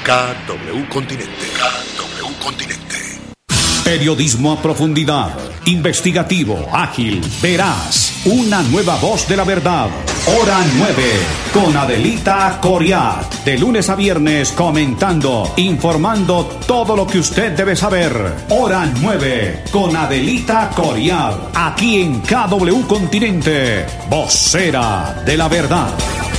KW Continente. KW Continente. Periodismo a profundidad, investigativo, ágil, veraz. Una nueva voz de la verdad. Hora 9, con Adelita Coriat. De lunes a viernes comentando, informando todo lo que usted debe saber. Hora 9, con Adelita Coriat. Aquí en KW Continente, vocera de la verdad.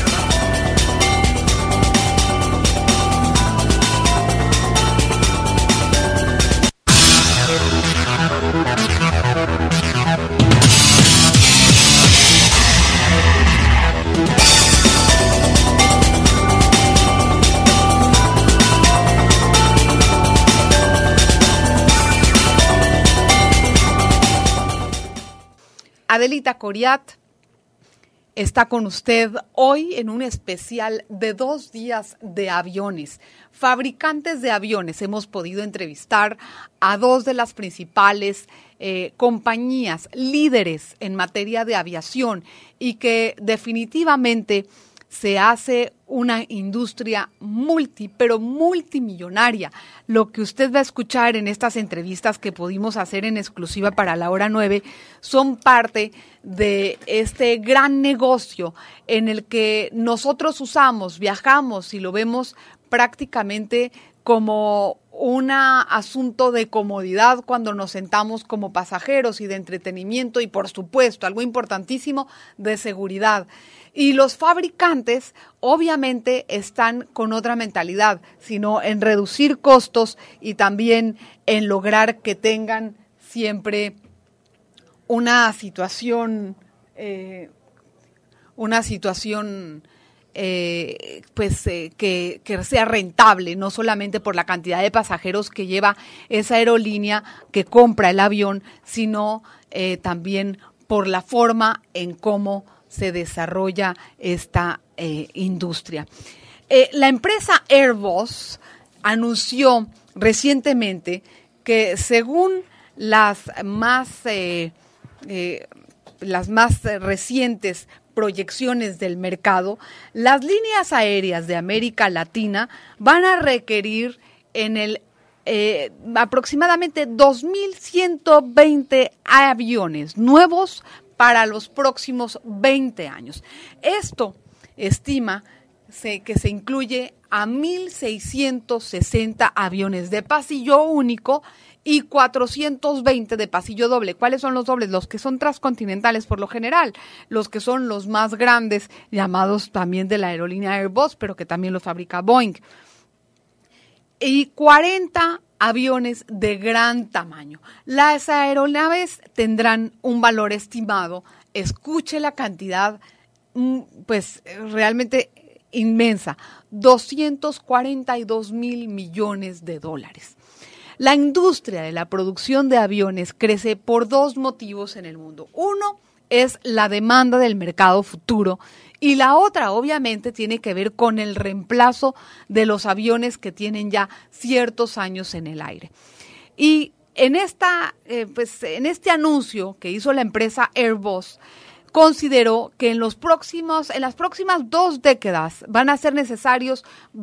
Adelita Coriat está con usted hoy en un especial de 2 días de aviones. Fabricantes de aviones. Hemos podido entrevistar a 2 de las principales compañías líderes en materia de aviación y que definitivamente se hace una industria pero multimillonaria. Lo que usted va a escuchar en estas entrevistas que pudimos hacer en exclusiva para la hora 9 son parte de este gran negocio en el que nosotros viajamos y lo vemos prácticamente como un asunto de comodidad cuando nos sentamos como pasajeros y de entretenimiento y, por supuesto, algo importantísimo, de seguridad. Y los fabricantes obviamente están con otra mentalidad, sino en reducir costos y también en lograr que tengan siempre una situación que sea rentable, no solamente por la cantidad de pasajeros que lleva esa aerolínea que compra el avión, sino también por la forma en cómo se desarrolla esta industria. La empresa Airbus anunció recientemente que según las más recientes proyecciones del mercado, las líneas aéreas de América Latina van a requerir aproximadamente 2.120 aviones nuevos para los próximos 20 años. Esto estima que se incluye a 1.660 aviones de pasillo único y 420 de pasillo doble. ¿Cuáles son los dobles? Los que son transcontinentales por lo general, los que son los más grandes, llamados también de la aerolínea Airbus, pero que también los fabrica Boeing. Y 40 aviones de gran tamaño. Las aeronaves tendrán un valor estimado, escuche la cantidad, pues realmente inmensa, $242,000 millones. La industria de la producción de aviones crece por 2 motivos en el mundo. Uno es la demanda del mercado futuro y la otra obviamente tiene que ver con el reemplazo de los aviones que tienen ya ciertos años en el aire. Y en este anuncio que hizo la empresa Airbus, consideró que en las próximas 2 décadas van a ser necesarios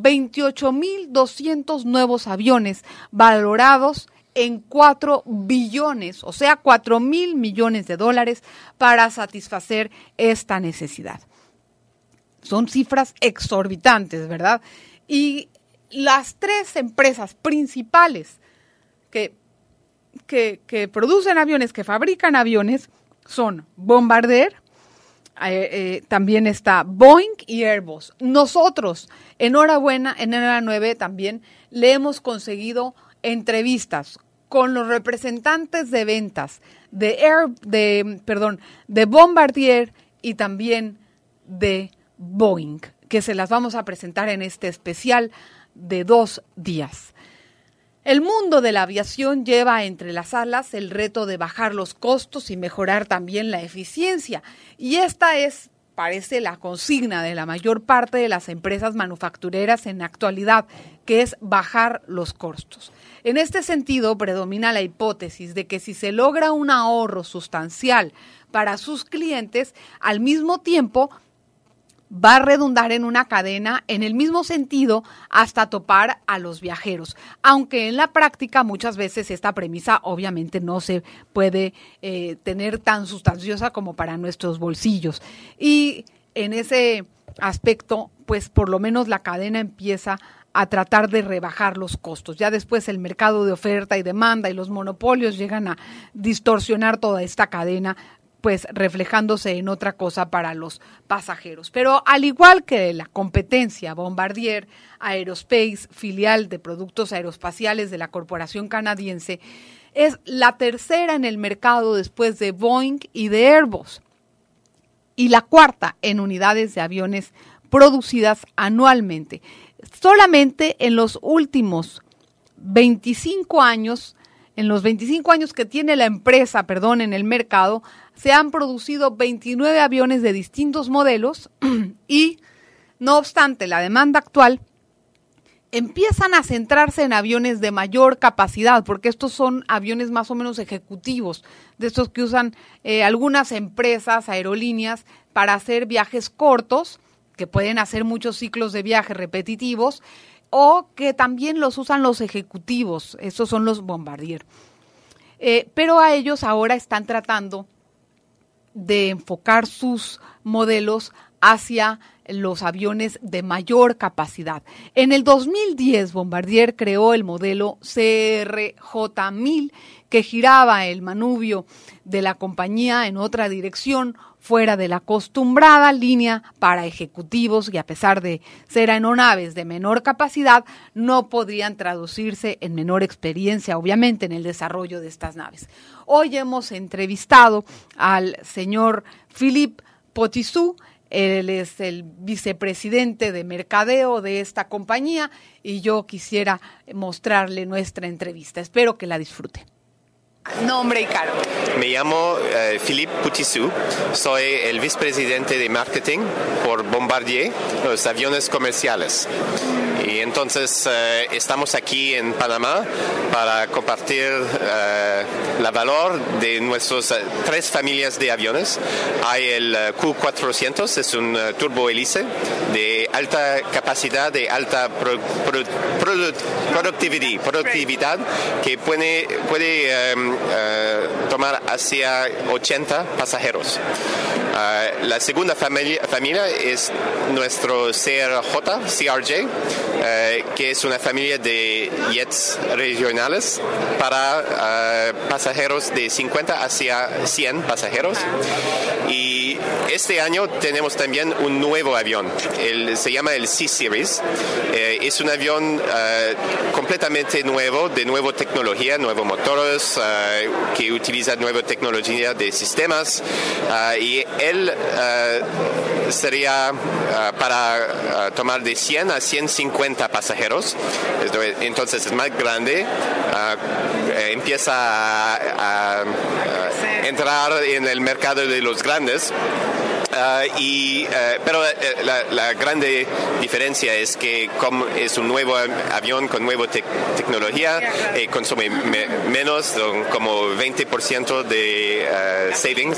28,200 nuevos aviones valorados en 4 billones, o sea, $4,000 millones para satisfacer esta necesidad. Son cifras exorbitantes, ¿verdad? Y las 3 empresas principales que producen aviones, que fabrican aviones, son Bombardier, también está Boeing y Airbus. Nosotros, enhorabuena, en Hora 9 también le hemos conseguido entrevistas con los representantes de ventas de Bombardier y también de Boeing, que se las vamos a presentar en este especial de 2 días. El mundo de la aviación lleva entre las alas el reto de bajar los costos y mejorar también la eficiencia. Y esta parece la consigna de la mayor parte de las empresas manufactureras en la actualidad, que es bajar los costos. En este sentido, predomina la hipótesis de que si se logra un ahorro sustancial para sus clientes, al mismo tiempo va a redundar en una cadena en el mismo sentido hasta topar a los viajeros, aunque en la práctica muchas veces esta premisa obviamente no se puede tener tan sustanciosa como para nuestros bolsillos. Y en ese aspecto, pues por lo menos la cadena empieza a tratar de rebajar los costos. Ya después el mercado de oferta y demanda y los monopolios llegan a distorsionar toda esta cadena, pues reflejándose en otra cosa para los pasajeros. Pero al igual que la competencia, Bombardier Aerospace, filial de productos aeroespaciales de la corporación canadiense, es la tercera en el mercado después de Boeing y de Airbus, y la cuarta en unidades de aviones producidas anualmente. Solamente en los últimos 25 años, en los 25 años que tiene la empresa, en el mercado, se han producido 29 aviones de distintos modelos y, no obstante, la demanda actual empiezan a centrarse en aviones de mayor capacidad, porque estos son aviones más o menos ejecutivos, de estos que usan algunas empresas, aerolíneas, para hacer viajes cortos, que pueden hacer muchos ciclos de viaje repetitivos, o que también los usan los ejecutivos, esos son los Bombardier. Pero a ellos ahora están tratando de enfocar sus modelos hacia los aviones de mayor capacidad. En el 2010, Bombardier creó el modelo CRJ-1000, que giraba el manubrio de la compañía en otra dirección, fuera de la acostumbrada línea para ejecutivos, y a pesar de ser aeronaves de menor capacidad, no podrían traducirse en menor experiencia, obviamente, en el desarrollo de estas naves. Hoy hemos entrevistado al señor Philippe Potisou. Él es el vicepresidente de mercadeo de esta compañía y yo quisiera mostrarle nuestra entrevista. Espero que la disfrute. Nombre y cargo. Me llamo Philippe Potisou, soy el vicepresidente de marketing por Bombardier, los aviones comerciales. Y entonces estamos aquí en Panamá para compartir el valor de nuestras tres familias de aviones. Hay el Q400, es un turbohélice de alta capacidad, de alta productividad, que puede tomar hacia 80 pasajeros. La segunda familia es nuestro CRJ, que es una familia de jets regionales para pasajeros de 50 hacia 100 pasajeros. Y este año tenemos también un nuevo avión, se llama el C-Series. Es un avión completamente nuevo, de nueva tecnología, nuevos motores, que utiliza nueva tecnología de sistemas, y él sería para tomar de 100 a 150 pasajeros. Entonces es más grande, empieza a entrar en el mercado de los grandes. Pero la grande diferencia es que como es un nuevo avión con nueva tecnología, consume menos, como 20% de savings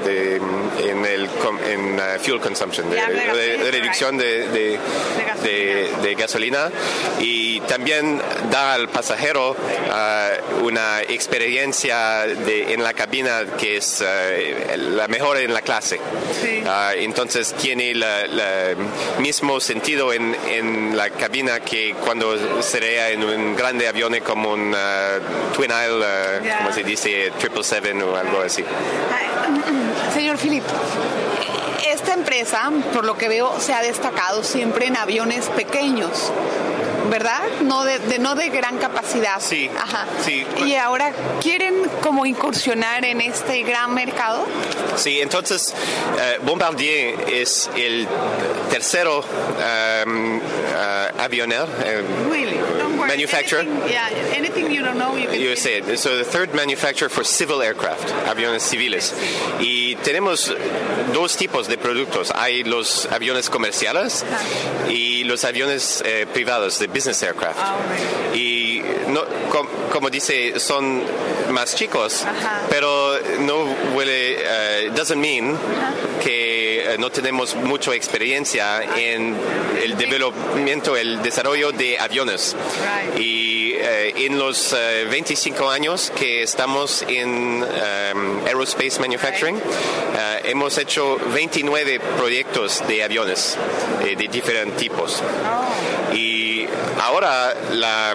en fuel consumption, de reducción de gasolina, y también da al pasajero una experiencia en la cabina que es la mejor en la clase. Sí. Entonces tiene el mismo sentido en la cabina que cuando sería en un grande avión como un Twin Aisle, como se dice, 777 o algo así. Señor Philippe, esta empresa, por lo que veo, se ha destacado siempre en aviones pequeños, ¿verdad? No de gran capacidad. Sí. Ajá. Sí. ¿Y ahora quieren como incursionar en este gran mercado? Sí, entonces Bombardier es el tercero avionero, manufacturer. Anything you don't know, you say it. So the third manufacturer for civil aircraft, aviones civiles. Y tenemos dos tipos de productos. Hay los aviones comerciales y los aviones privados, de business aircraft. Y no, como dice, son más chicos, pero no huele, doesn't mean que no tenemos mucha experiencia en el desarrollo de aviones. Y en los 25 años que estamos en Aerospace Manufacturing, hemos hecho 29 proyectos de aviones de diferentes tipos. Y ahora la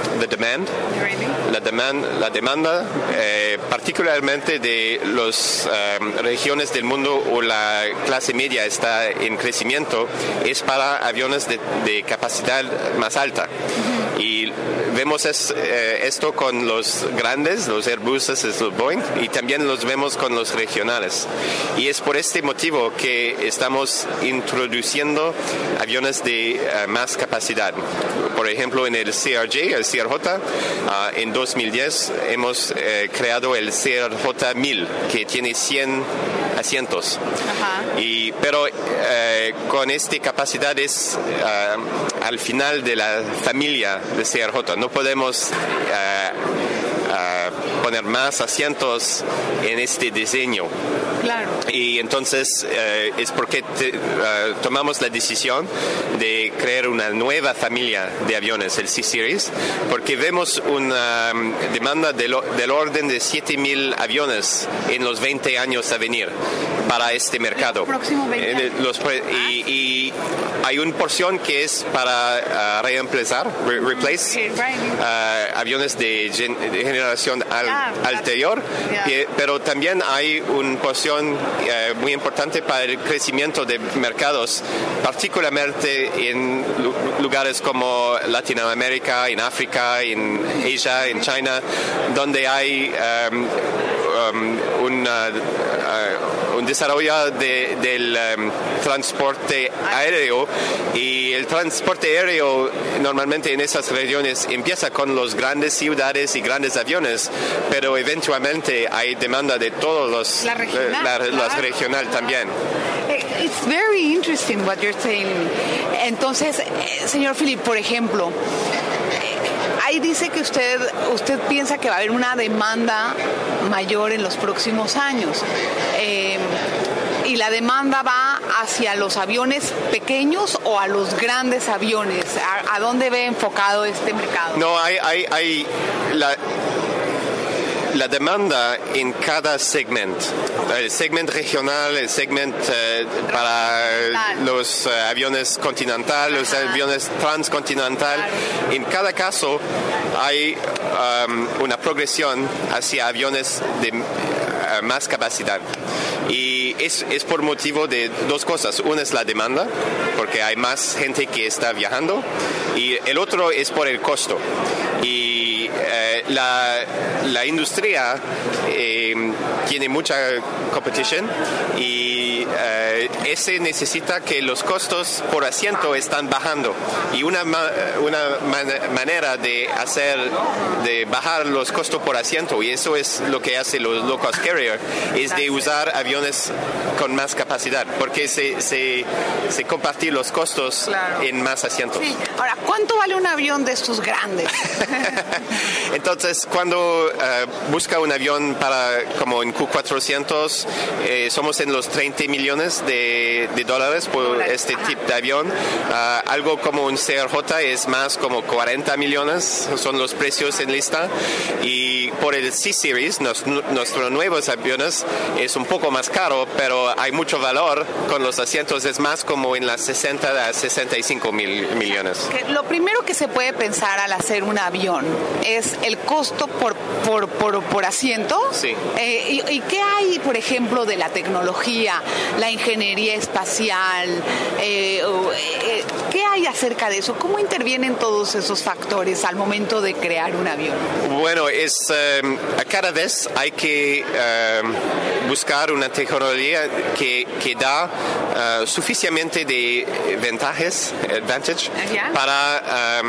demanda, particularmente de las regiones del mundo o la clase media está en crecimiento, es para aviones de capacidad más alta. Y vemos esto con los grandes, los Airbuses, los Boeing, y también los vemos con los regionales. Y es por este motivo que estamos introduciendo aviones de más capacidad. Por ejemplo, en el CRJ, el CRJ, en 2010 hemos creado el CRJ 1000, que tiene 100 asientos. Pero con esta capacidad es al final de la familia de CRJ. No podemos poner más asientos en este diseño. Claro. Y entonces es porque tomamos la decisión de crear una nueva familia de aviones, el C-Series, porque vemos una demanda del orden de 7,000 aviones en los 20 años a venir para este mercado. Próximo 20 años. Y hay una porción que es para reemplazar, aviones de generación anterior, pero también hay una porción muy importante para el crecimiento de mercados, particularmente en lugares como Latinoamérica, en África, en Asia, en China, donde hay un desarrollo del transporte aéreo, y el transporte aéreo normalmente en esas regiones empieza con las grandes ciudades y grandes aviones, pero eventualmente hay demanda de todos las regional también. It's very interesting what you're saying. Entonces, señor Philip, por ejemplo, ahí dice que usted piensa que va a haber una demanda mayor en los próximos años. ¿Y la demanda va hacia los aviones pequeños o a los grandes aviones? ¿A dónde ve enfocado este mercado? No, hay la demanda en cada segmento. El segmento regional, el segmento para los aviones continentales, los aviones transcontinentales. En cada caso hay una progresión hacia aviones de más capacidad. Y es por motivo de dos cosas. Una es la demanda, porque hay más gente que está viajando, y el otro es por el costo. Y la industria tiene mucha competición, y ese necesita que los costos por asiento están bajando, y una manera de bajar los costos por asiento, y eso es lo que hace los low cost carrier, es de usar aviones con más capacidad, porque se compartir los costos en más asientos. Sí. Ahora, ¿cuánto vale un avión de estos grandes? Entonces, cuando busca un avión como en Q400, somos en los 30 millones de dólares por este tipo de avión. Algo como un CRJ es más como 40 millones, son los precios en lista. Y por el C-Series, nuestros nuevos aviones, es un poco más caro, pero hay mucho valor con los asientos, es más como en las 60 a 65 millones. Lo primero que se puede pensar al hacer un avión es el costo por asiento. Sí. ¿Y qué hay, por ejemplo, de la tecnología, la ingeniería espacial? ¿Qué hay acerca de eso? ¿Cómo intervienen todos esos factores al momento de crear un avión? Bueno, cada vez hay que buscar una tecnología que da suficientemente de advantage para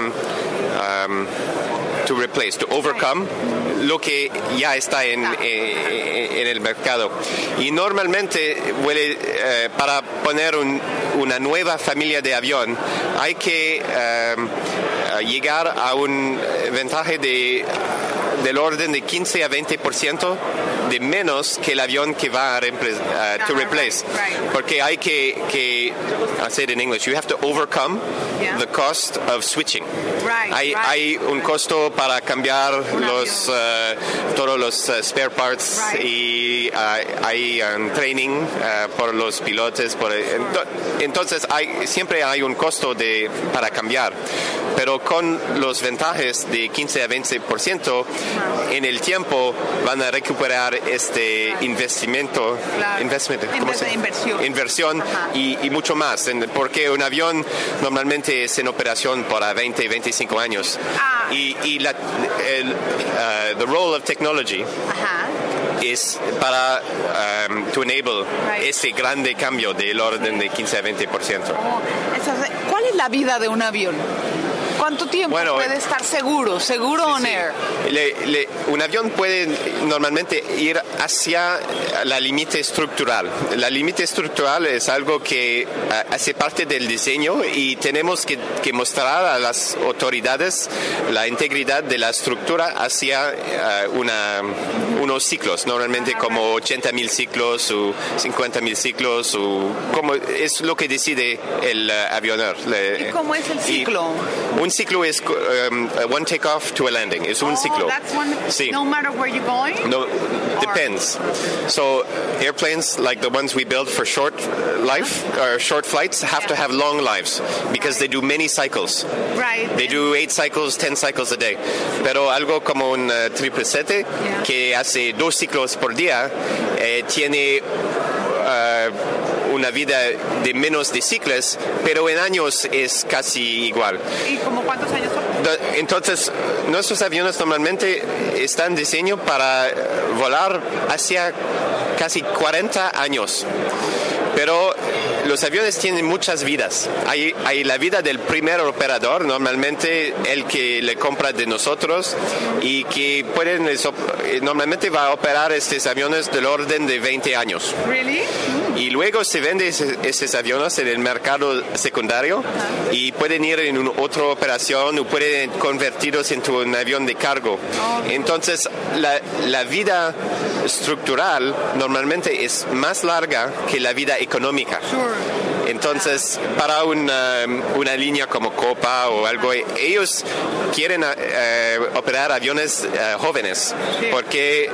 to overcome lo que ya está en el mercado. Y normalmente para poner una nueva familia de avión hay que llegar a un ventaje del orden de 15 a 20% de menos que el avión que va a to replace. Right. Porque hay que I'll say it in English, you have to overcome the cost of switching. Right, Hay un costo para cambiar todos los spare parts y hay training por los pilotos. Entonces siempre hay un costo para cambiar. Pero con los ventajas de 15 a 20%, en el tiempo van a recuperar este investimento, inversión y mucho más. Porque un avión normalmente es en operación por 20, 25 años. Y the role of technology es para to enable ese grande cambio del orden de 15 a 20%. ¿Cuál es la vida de un avión? ¿Cuánto tiempo puede estar seguro on air? Un avión puede normalmente ir hacia la límite estructural. La límite estructural es algo que hace parte del diseño y tenemos que mostrar a las autoridades la integridad de la estructura hacia unos ciclos, normalmente como 80.000 ciclos o 50.000 ciclos, o como es lo que decide el avionero. ¿Y cómo es el ciclo? Un ciclo es one takeoff to a landing. Es un ciclo. That's one, sí. No matter where you're going? No, depends. So airplanes like the ones we build for short flights have to have long lives because they do many cycles. Right. They do 8 cycles, 10 cycles a day. Pero algo como un 777 que hace 2 ciclos por día tiene una vida de menos de ciclos, pero en años es casi igual. ¿Y como cuántos años son? Entonces, nuestros aviones normalmente están diseñados para volar hacia casi 40 años. Pero los aviones tienen muchas vidas. Hay la vida del primer operador, normalmente el que le compra de nosotros y que normalmente va a operar estos aviones del orden de 20 años. Really? Y luego se venden esos aviones en el mercado secundario y pueden ir en otra operación o pueden convertirlos en un avión de cargo. Entonces, la vida estructural normalmente es más larga que la vida económica. Sure. Entonces, para una línea como Copa o algo, ellos quieren operar aviones jóvenes porque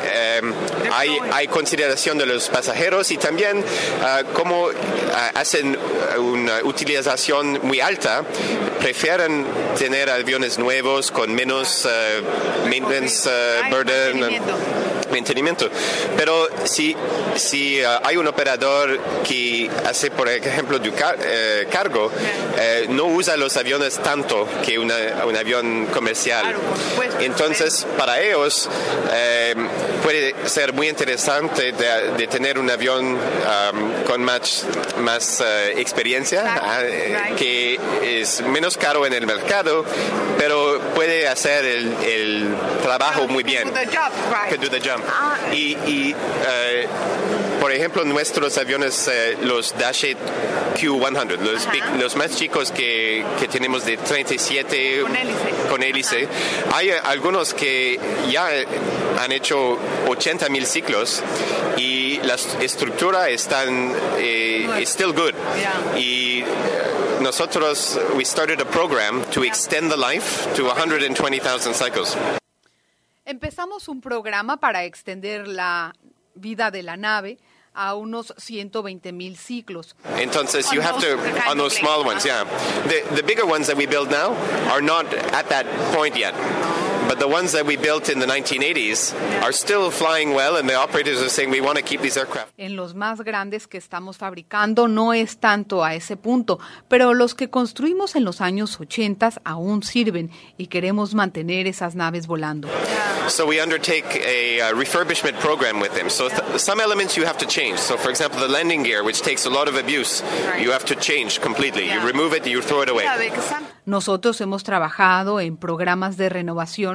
hay consideración de los pasajeros y también como hacen una utilización muy alta, prefieren tener aviones nuevos con menos maintenance burden. Mantenimiento. Pero si hay un operador que hace, por ejemplo, cargo, no usa los aviones tanto que un avión comercial. Entonces, para ellos puede ser muy interesante de tener un avión con más experiencia, que es menos caro en el mercado, pero puede hacer el trabajo muy bien. Can do the job. Y por ejemplo, nuestros aviones, los Dash Q100, los más chicos que tenemos de 37 con hélice, hay algunos que ya han hecho 80.000 ciclos y la estructura is still good. Y nosotros, we started a program to extend the life to 120,000 cycles. Empezamos un programa para extender la vida de la nave a unos 120,000 ciclos. Entonces, you have to, on those small ones, yeah. The bigger ones that we build now are not at that point yet. But the ones that we built in the 1980s are still flying well, and the operators are saying we want to keep these aircraft. En los más grandes que estamos fabricando no es tanto a ese punto, pero los que construimos en los años 80 aún sirven y queremos mantener esas naves volando. So we undertake a refurbishment program with them. So some elements you have to change. So for example, the landing gear, which takes a lot of abuse, you have to change completely. You remove it, you throw it away. Nosotros hemos trabajado en programas de renovación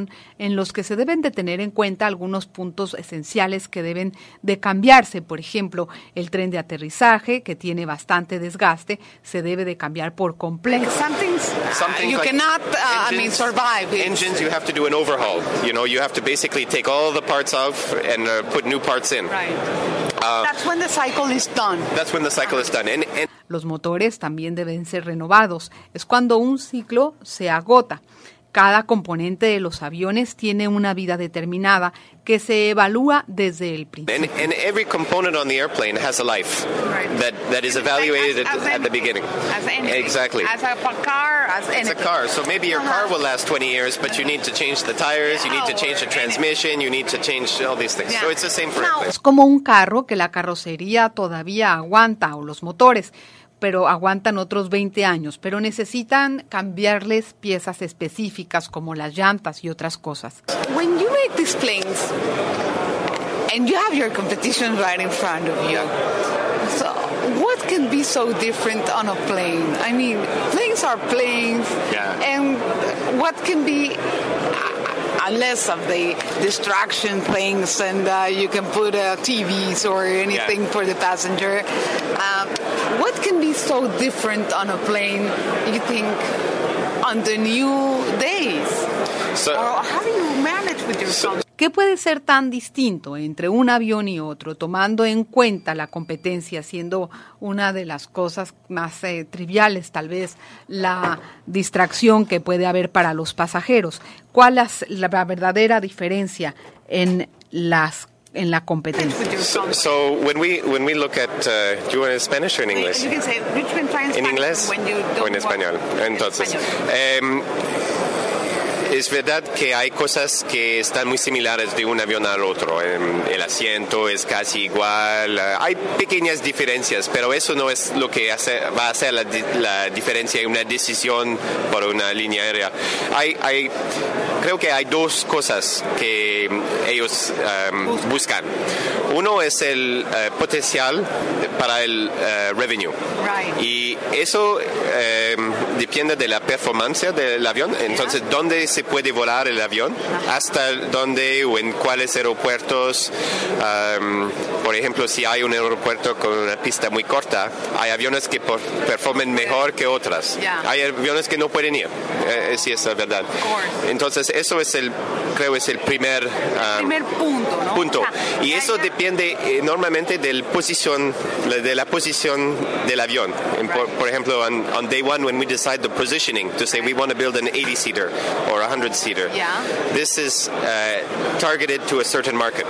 avión en los que se deben de tener en cuenta algunos puntos esenciales que deben de cambiarse. Por ejemplo, el tren de aterrizaje, que tiene bastante desgaste, se debe de cambiar por completo. Something you like cannot, survive. Engines, you have to do an overhaul. You have to basically take all the parts off and put new parts in. Right. That's when the cycle is done. That's when the cycle is done. And Los motores también deben ser renovados. Es cuando un ciclo se agota. Cada componente de los aviones tiene una vida determinada que se evalúa desde el principio. And every component on the airplane has a life that is evaluated at the beginning. As anything. Exactly. As a car, as anything. It's a car, so maybe your car will last 20 years, but you need to change the tires, you need to change the transmission, you need to change all these things. So it's the same for airplanes. Es como un carro que la carrocería todavía aguanta, o los motores, pero aguantan otros 20 años, pero necesitan cambiarles piezas específicas como las llantas y otras cosas. When you make these planes, and you have your competition right in front of you, so what can be so different on a plane? I mean, planes are planes, and what can be, unless of the distraction things, and you can put TVs or anything for the passenger, what can be so different on a plane, you think, on the new days? Or how do you manage with your songs? ¿Qué puede ser tan distinto entre un avión y otro, tomando en cuenta la competencia, siendo una de las cosas más triviales, tal vez, la distracción que puede haber para los pasajeros? ¿Cuál es la verdadera diferencia en la competencia? So when we look at, do you want in Spanish or in English? You can say, you can try in inglés when you don't o en español. Entonces, es verdad que hay cosas que están muy similares de un avión al otro. El asiento es casi igual. Hay pequeñas diferencias, pero eso no es lo que va a hacer la diferencia en una decisión por una línea aérea. Creo que hay dos cosas que ellos buscan. Uno es el potencial para el revenue. Right. Y eso depende de la performance del avión. Entonces, ¿dónde se puede volar el avión? ¿Hasta dónde o en cuáles aeropuertos? Por ejemplo, si hay un aeropuerto con una pista muy corta, hay aviones que performan mejor que otras. Hay aviones que no pueden ir. Sí, es la verdad. Entonces, eso es creo es el primer punto, ¿no? punto. Y eso depende enormemente de la posición del avión. Por ejemplo, on day one, when we decide the positioning to say we want to build an 80-seater or a 100-seater, this is targeted to a certain market.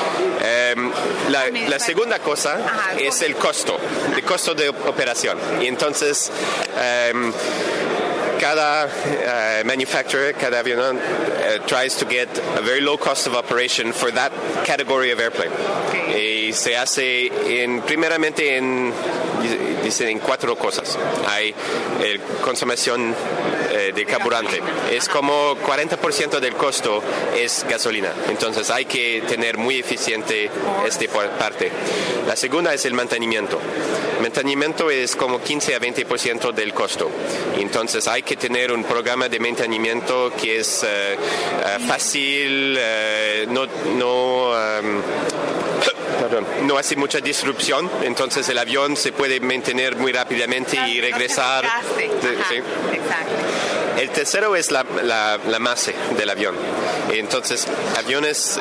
La segunda cosa es el costo de operación. Y entonces, cada manufacturer, cada avión tries to get a very low cost of operation for that category of airplane. Y se hace primeramente en 4 cosas. Hay consumación de carburante. Es como 40% del costo es gasolina. Entonces hay que tener muy eficiente esta parte. La segunda es el mantenimiento. Mantenimiento es como 15 a 20% del costo. Entonces hay que tener un programa de mantenimiento que es fácil, no hace mucha disrupción, entonces el avión se puede mantener muy rápidamente y regresar. ¿Sí? El tercero es la masa del avión. Entonces, aviones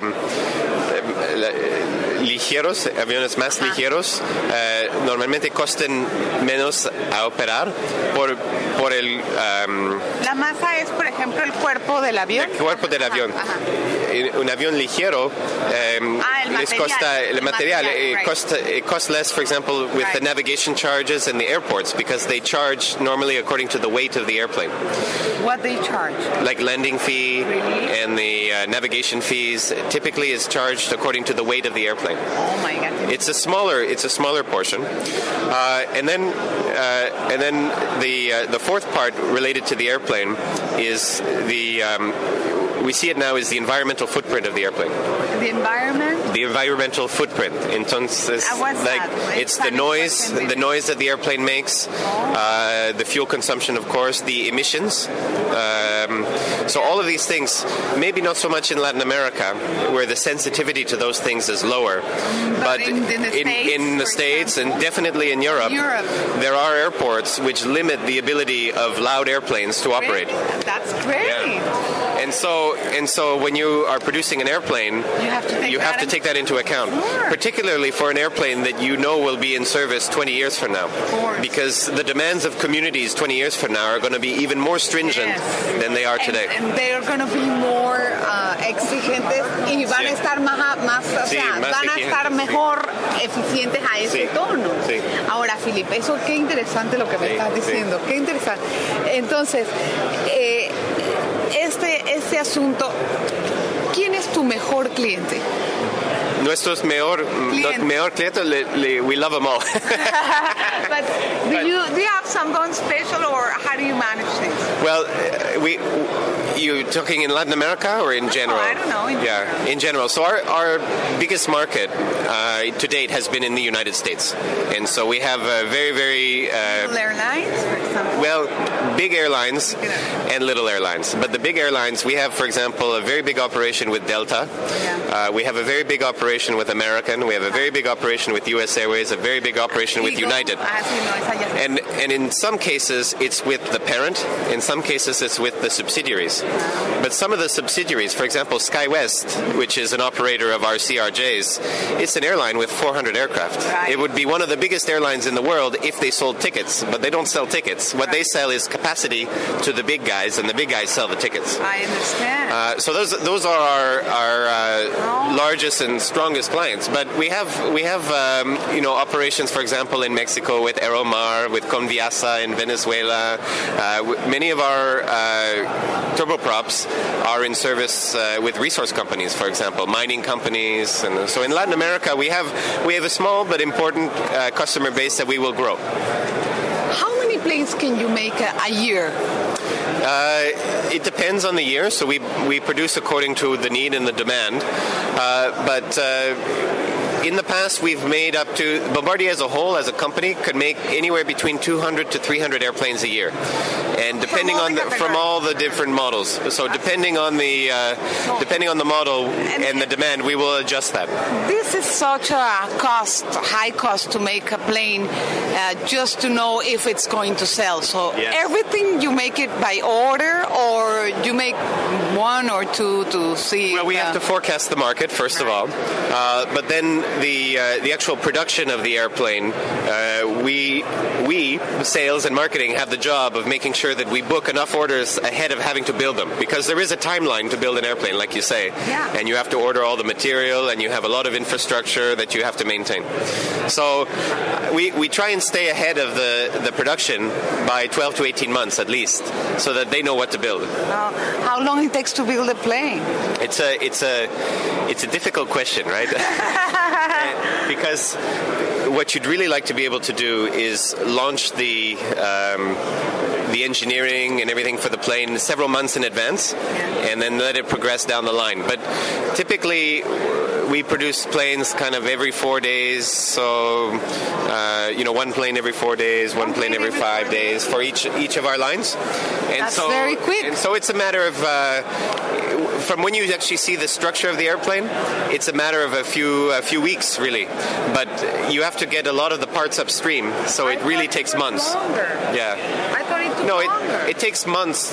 ligeros, aviones más ligeros, normalmente costen menos a operar por el... La masa es, por ejemplo, el cuerpo del avión. El cuerpo del avión. Un avión ligero les costa el material. It costs less, for example, with the navigation charges in the airports, because they charge normally according to the weight of the airplane. What they charge? Like landing fee and the navigation fees typically is charged according to the weight of the airplane. Oh my God! It's a smaller portion, and then the fourth part related to the airplane is we see it now as the environmental footprint of the airplane. The environment? The environmental footprint. Entonces, it's the noise that the airplane makes, the fuel consumption, of course, the emissions. So all of these things, maybe not so much in Latin America, where the sensitivity to those things is lower, but in the States and definitely in Europe, there are airports which limit the ability of loud airplanes to operate. That's great. Yeah. And so when you are producing an airplane, you have to take that into account, particularly for an airplane that you know will be in service 20 years from now, because the demands of communities 20 years from now are going to be even more stringent than they are today. And they're going to be more exigentes y van a estar más o sea, van a estar mejor eficientes a ese tono. Sí. Ahora, Felipe, eso qué interesante lo que me estás diciendo, qué interesante. Entonces, este asunto, ¿quién es tu mejor cliente? Nuestros mejor clientes, we love them all. But do you have someone special, or how do you manage things? Well, you talking in Latin America or in general? I don't know. In general. So our biggest market to date has been in the United States, and so we have very, very little airlines, for example. Well, big airlines and little airlines. But the big airlines, we have, for example, a very big operation with Delta. Yeah. We have a very big operation with American. We have a very big operation with U.S. Airways. A very big operation with United. And in some cases, it's with the parent. In some cases, it's with the subsidiaries. But some of the subsidiaries, for example, SkyWest, which is an operator of our CRJs, it's an airline with 400 aircraft. Right. It would be one of the biggest airlines in the world if they sold tickets, but they don't sell tickets. What they sell is capacity to the big guys, and the big guys sell the tickets. I understand. So those are our largest and strongest clients. But we have operations, for example, in Mexico with Aeromar, with Conviasa in Venezuela. Many of our turboprops are in service with resource companies, for example, mining companies. And so in Latin America, we have a small but important customer base that we will grow. How many planes can you make a year? It depends on the year, so we produce according to the need and the demand. But in the past, we've made up to Bombardier as a whole, as a company, could make anywhere between 200 to 300 airplanes a year, and depending from all the different models. So depending on the model and the demand, we will adjust that. This is such a high cost to make a plane, just to know if it's going to sell. So everything you make it by order, or you make one or two to see? Well, we have to forecast the market first of all, but then the actual production of the airplane, we sales and marketing have the job of making sure that we book enough orders ahead of having to build them, because there is a timeline to build an airplane, like you say, and you have to order all the material, and you have a lot of infrastructure that you have to maintain. So we try and stay ahead of the production by 12 to 18 months at least, so that they know what to build. How long it takes to build a plane? It's a difficult question, right? Because what you'd really like to be able to do is launch the engineering and everything for the plane several months in advance, and then let it progress down the line. But typically, we produce planes kind of every 4 days, so one plane every 4 days, one plane every 5 days for each of our lines. And that's very quick. And so it's a matter of from when you actually see the structure of the airplane, it's a matter of a few weeks really. But you have to get a lot of the parts upstream, so it really takes months. Longer. Yeah. I thought it took longer. It takes months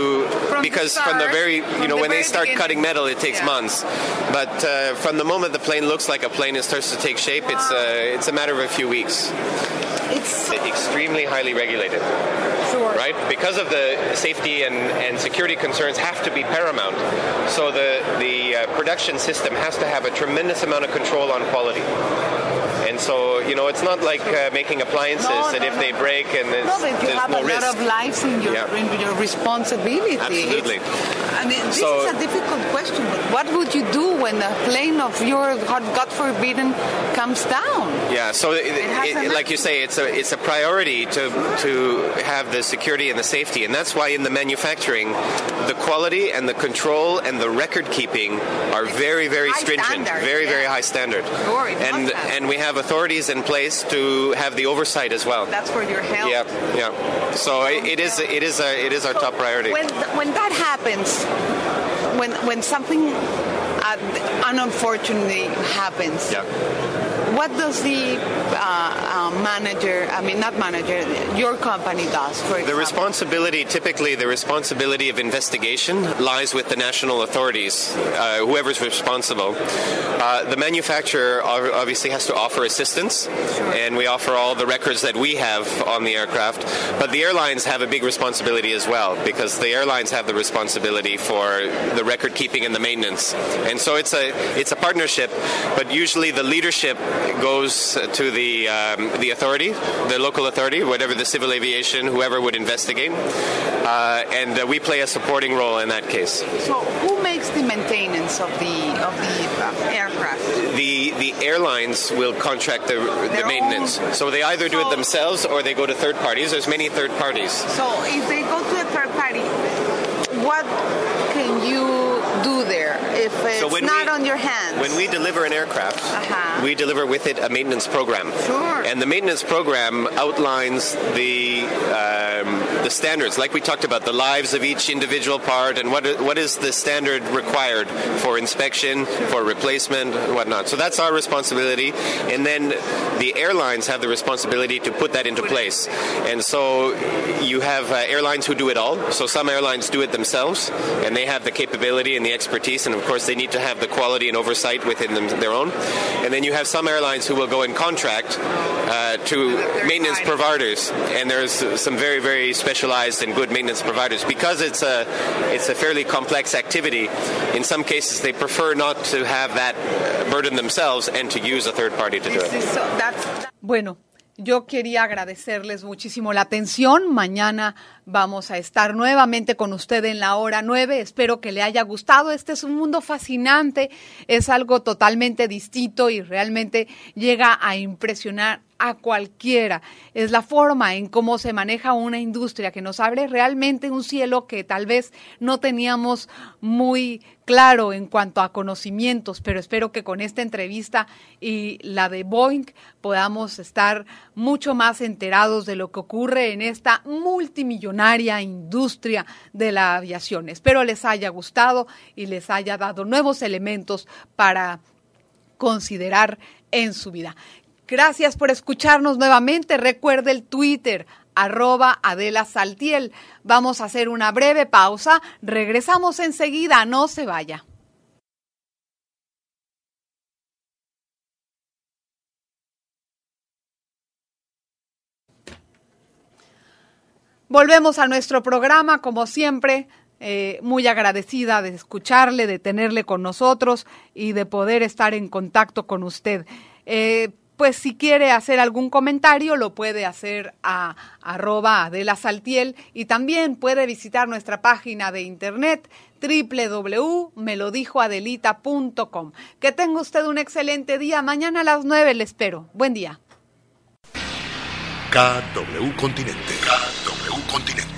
from the very when they start cutting metal, it takes months. But from the moment the plane looks like a plane and starts to take shape, it's a matter of a few weeks. It's extremely highly regulated. Sure. Right? Because of the safety and security concerns have to be paramount. So the production system has to have a tremendous amount of control on quality. And so, it's not like making appliances that if they break and there's no risk. You have a lot of lives in your responsibility. Absolutely. This is a difficult question, but what would you do when a plane of yours, God forbidden, comes down? Yeah, so like you say, it's a priority to have the security and the safety, and that's why in the manufacturing, the quality and the control and the record keeping are very, very stringent, very high standard. Sure, and we have authorities in place to have the oversight as well. That's for your health. Yeah. So it is our top priority. When that happens, happens, when something unfortunately happens, what does the your company does, for example? Typically the responsibility of investigation lies with the national authorities, whoever's responsible. The manufacturer obviously has to offer assistance, and we offer all the records that we have on the aircraft, but the airlines have a big responsibility as well, because the airlines have the responsibility for the record keeping and the maintenance. And so it's a partnership, but usually the leadership goes to the authority, the local authority, whatever the civil aviation, whoever would investigate, and we play a supporting role in that case. So who makes the maintenance of the aircraft? The airlines will contract the maintenance. So they either do it themselves or they go to third parties. There's many third parties. So if they go to a third party, what can you do there if it's not on your hands? When we deliver an aircraft, we deliver with it a maintenance program. Sure. And the maintenance program outlines the standards, like we talked about, the lives of each individual part, and what is the standard required for inspection, for replacement, and whatnot. So that's our responsibility. And then the airlines have the responsibility to put that into place. And so you have airlines who do it all. So some airlines do it themselves, and they have the capability and the expertise, and of course they need to have the quality and oversight within their own. And then you have some airlines who will go and contract to maintenance providers, and there's some very, very specialized and good maintenance providers. Because it's a fairly complex activity, in some cases they prefer not to have that burden themselves and to use a third party to do it. Bueno, yo quería agradecerles muchísimo la atención. Mañana vamos a estar nuevamente con usted en la hora 9. Espero que le haya gustado. Este es un mundo fascinante, es algo totalmente distinto y realmente llega a impresionar a cualquiera. Es la forma en cómo se maneja una industria que nos abre realmente un cielo que tal vez no teníamos muy claro en cuanto a conocimientos, pero espero que con esta entrevista y la de Boeing podamos estar mucho más enterados de lo que ocurre en esta multimillonaria industria de la aviación. Espero les haya gustado y les haya dado nuevos elementos para considerar en su vida. Gracias por escucharnos nuevamente. Recuerde el Twitter, @AdelaSaltiel. Vamos a hacer una breve pausa. Regresamos enseguida. No se vaya. Volvemos a nuestro programa, como siempre. Muy agradecida de escucharle, de tenerle con nosotros y de poder estar en contacto con usted. Pues si quiere hacer algún comentario, lo puede hacer a @AdelaSaltiel, y también puede visitar nuestra página de internet www.melodijoadelita.com. Que tenga usted un excelente día. Mañana a las 9 le espero. Buen día. KW Continente. KW Continente.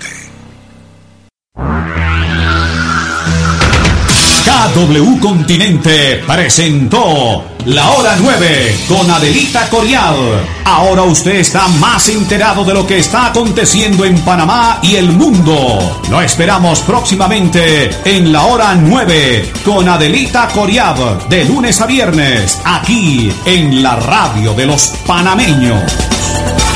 KW Continente presentó La Hora 9 con Adelita Coriad. Ahora usted está más enterado de lo que está aconteciendo en Panamá y el mundo. Lo esperamos próximamente en La Hora 9 con Adelita Coriad, de lunes a viernes, aquí en la radio de los panameños.